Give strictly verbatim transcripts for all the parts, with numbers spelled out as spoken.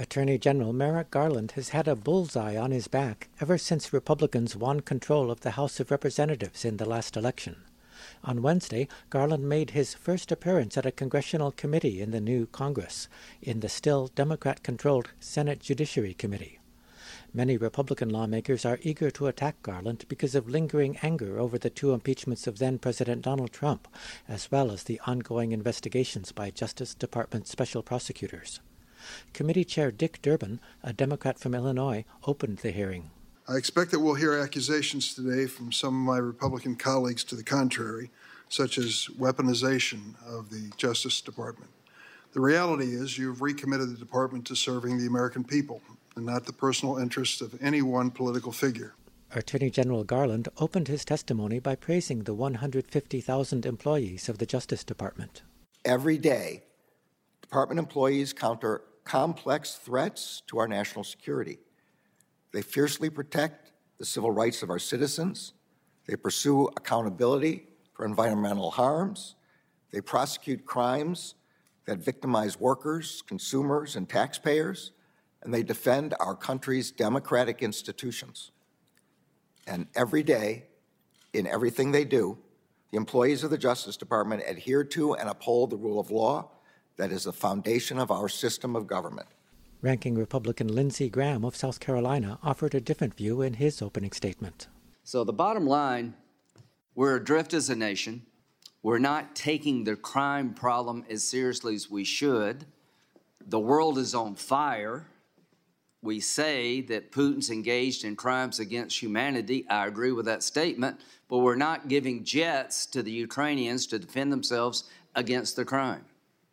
Attorney General Merrick Garland has had a bullseye on his back ever since Republicans won control of the House of Representatives in the last election. On Wednesday, Garland made his first appearance at a congressional committee in the new Congress, in the still Democrat-controlled Senate Judiciary Committee. Many Republican lawmakers are eager to attack Garland because of lingering anger over the two impeachments of then-President Donald Trump, as well as the ongoing investigations by Justice Department special prosecutors. Committee Chair Dick Durbin, a Democrat from Illinois, opened the hearing. I expect that we'll hear accusations today from some of my Republican colleagues to the contrary, such as weaponization of the Justice Department. The reality is you've recommitted the department to serving the American people and not the personal interests of any one political figure. Attorney General Garland opened his testimony by praising the one hundred fifty thousand employees of the Justice Department. Every day, department employees counter complex threats to our national security. They fiercely protect the civil rights of our citizens. They pursue accountability for environmental harms. They prosecute crimes that victimize workers, consumers, and taxpayers. And they defend our country's democratic institutions. And every day, in everything they do, the employees of the Justice Department adhere to and uphold the rule of law that is the foundation of our system of government. Ranking Republican Lindsey Graham of South Carolina offered a different view in his opening statement. So the bottom line, we're adrift as a nation. We're not taking the crime problem as seriously as we should. The world is on fire. We say that Putin's engaged in crimes against humanity. I agree with that statement, but we're not giving jets to the Ukrainians to defend themselves against the crime.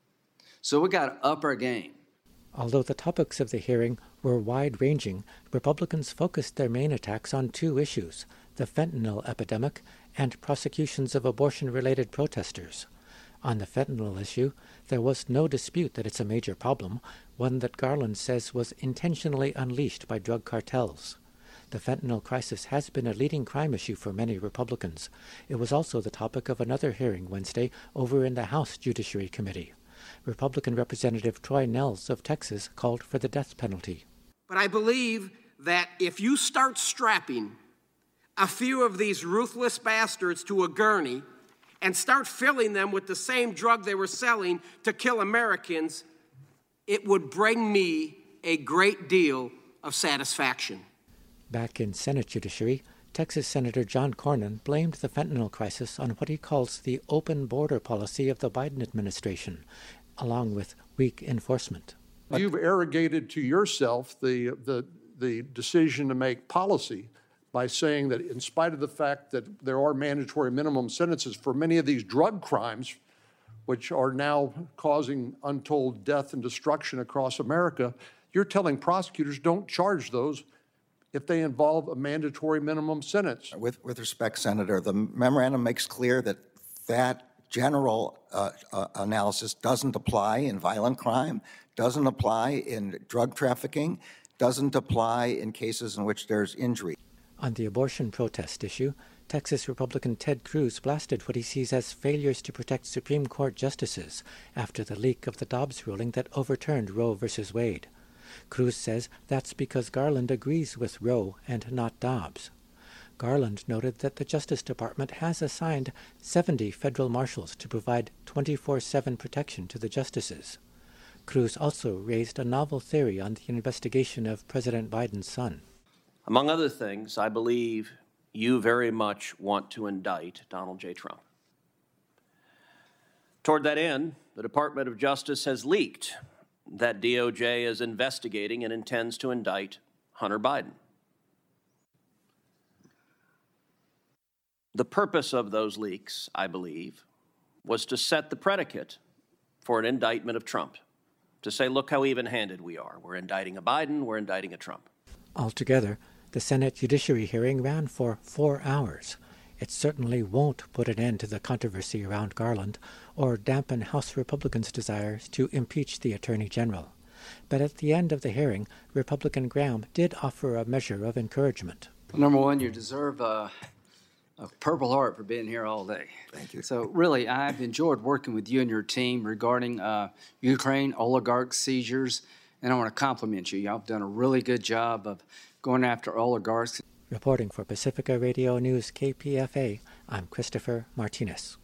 So we got to up our game. Although the topics of the hearing were wide-ranging, Republicans focused their main attacks on two issues, the fentanyl epidemic and prosecutions of abortion-related protesters. On the fentanyl issue, there was no dispute that it's a major problem, one that Garland says was intentionally unleashed by drug cartels. The fentanyl crisis has been a leading crime issue for many Republicans. It was also the topic of another hearing Wednesday over in the House Judiciary Committee. Republican Representative Troy Nehls of Texas called for the death penalty. But I believe that if you start strapping a few of these ruthless bastards to a gurney and start filling them with the same drug they were selling to kill Americans, it would bring me a great deal of satisfaction. Back in Senate Judiciary, Texas Senator John Cornyn blamed the fentanyl crisis on what he calls the open border policy of the Biden administration, along with weak enforcement. You've arrogated to yourself the, the, the decision to make policy by saying that in spite of the fact that there are mandatory minimum sentences for many of these drug crimes, which are now causing untold death and destruction across America, you're telling prosecutors don't charge those if they involve a mandatory minimum sentence. With, with respect, Senator, the memorandum makes clear that that general uh, uh, analysis doesn't apply in violent crime, doesn't apply in drug trafficking, doesn't apply in cases in which there's injury. On the abortion protest issue, Texas Republican Ted Cruz blasted what he sees as failures to protect Supreme Court justices after the leak of the Dobbs ruling that overturned Roe v. Wade. Cruz says that's because Garland agrees with Roe and not Dobbs. Garland noted that the Justice Department has assigned seventy federal marshals to provide twenty-four seven protection to the justices. Cruz also raised a novel theory on the investigation of President Biden's son. Among other things, I believe you very much want to indict Donald J. Trump. Toward that end, the Department of Justice has leaked that D O J is investigating and intends to indict Hunter Biden. The purpose of those leaks, I believe, was to set the predicate for an indictment of Trump, to say, look how even-handed we are. We're indicting a Biden, we're indicting a Trump. Altogether, the Senate Judiciary hearing ran for four hours. It certainly won't put an end to the controversy around Garland or dampen House Republicans' desires to impeach the Attorney General. But at the end of the hearing, Republican Graham did offer a measure of encouragement. Well, number one, you deserve a, a Purple Heart for being here all day. Thank you. So really, I've enjoyed working with you and your team regarding uh, Ukraine oligarch seizures And I want to compliment you. Y'all have done a really good job of going after oligarchs. Reporting for Pacifica Radio News K P F A, I'm Christopher Martinez.